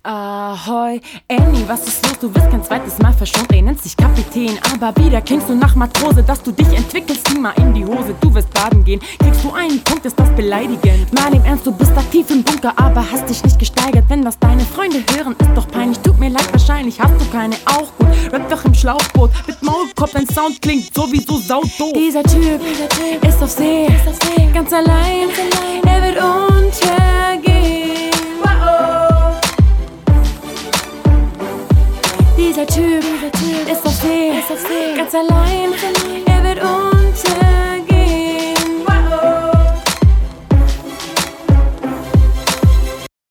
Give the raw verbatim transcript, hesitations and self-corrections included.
Ahoi, Annie, was ist los? Du wirst kein zweites Mal verschont, ey, nennt sich Kapitän. Aber wieder klingst du nach Matrose, dass du dich entwickelst, zieh mal in die Hose. Du wirst baden gehen, kriegst du einen Punkt, ist das beleidigend. Mal im Ernst, du bist aktiv im Bunker, aber hast dich nicht gesteigert. Wenn das deine Freunde hören, ist doch peinlich. Tut mir leid, wahrscheinlich hast du keine, auch gut. Rap doch im Schlauchboot, mit Maulkorb, dein Sound klingt sowieso saudoof. Dieser Typ, Dieser typ ist auf See, ist auf See. Ganz, allein. ganz allein, er wird untergehen. Dieser Typ, Dieser typ ist auf See, ist auf See. Ganz allein, er wird untergehen.